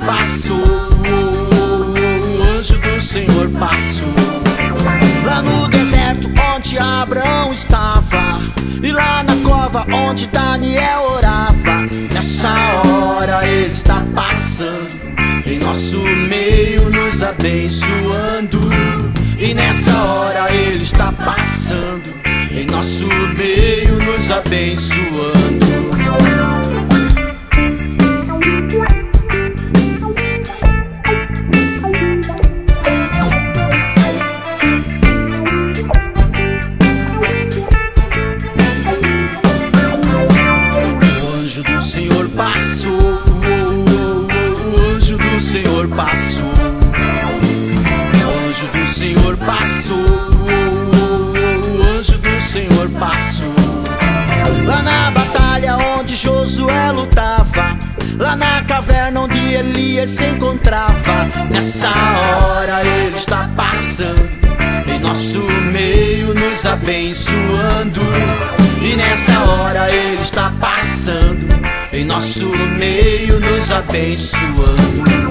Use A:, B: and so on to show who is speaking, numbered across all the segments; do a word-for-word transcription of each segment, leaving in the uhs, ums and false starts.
A: passou, o anjo do Senhor passou. Lá no deserto onde Abraão estava, e lá na cova onde Daniel orava. Nessa hora ele está passando em nosso meio, nos abençoando. E nessa hora ele está passando em nosso meio, nos abençoando. O anjo do Senhor passou, o anjo do Senhor passou. O anjo do Senhor passou, o anjo do Senhor passou. Lá na batalha onde Josué lutava, lá na caverna onde Elias se encontrava. Nessa hora ele está passando em nosso meio, nos abençoando. E nessa hora ele está passando em nosso meio, nos abençoando.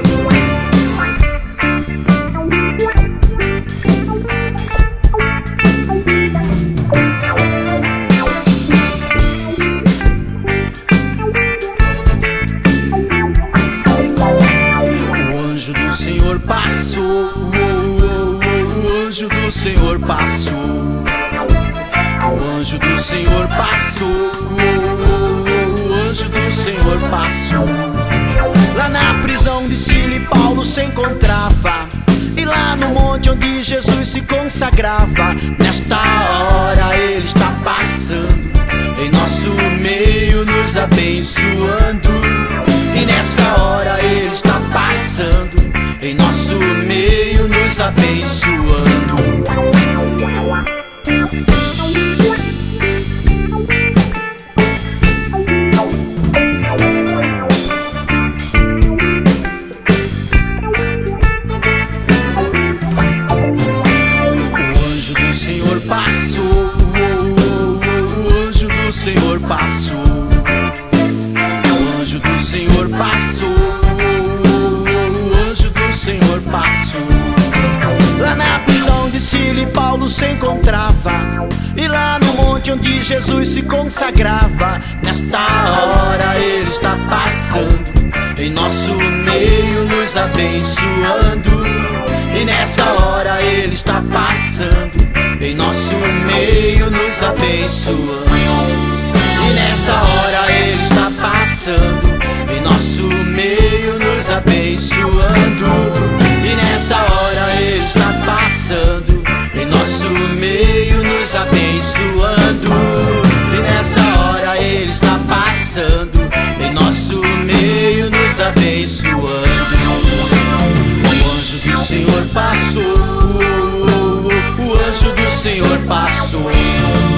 A: O Senhor passou, o anjo do Senhor passou. O anjo do Senhor passou, o anjo do Senhor passou. Lá na prisão de Sila e Paulo se encontrava, e lá no monte onde Jesus se consagrava. Nesta hora ele está passando em nosso meio, nos abençoando. E nessa hora ele está passando em nosso meio, nos abençoando. O anjo do Senhor passou, o anjo do Senhor passou. O anjo do Senhor passou, o anjo do Senhor passou. Lá na prisão de Sila e Paulo se encontrava, e lá no monte onde Jesus se consagrava. Nesta hora ele está passando em nosso meio, nos abençoando. E nessa hora ele está passando em nosso meio, nos abençoando. E nessa hora ele está passando em nosso meio, nos abençoando. E nessa hora ele está passando em nosso meio, nos abençoando. E nessa hora ele está passando em nosso meio, nos abençoando. O anjo do Senhor passou, o anjo do Senhor passou.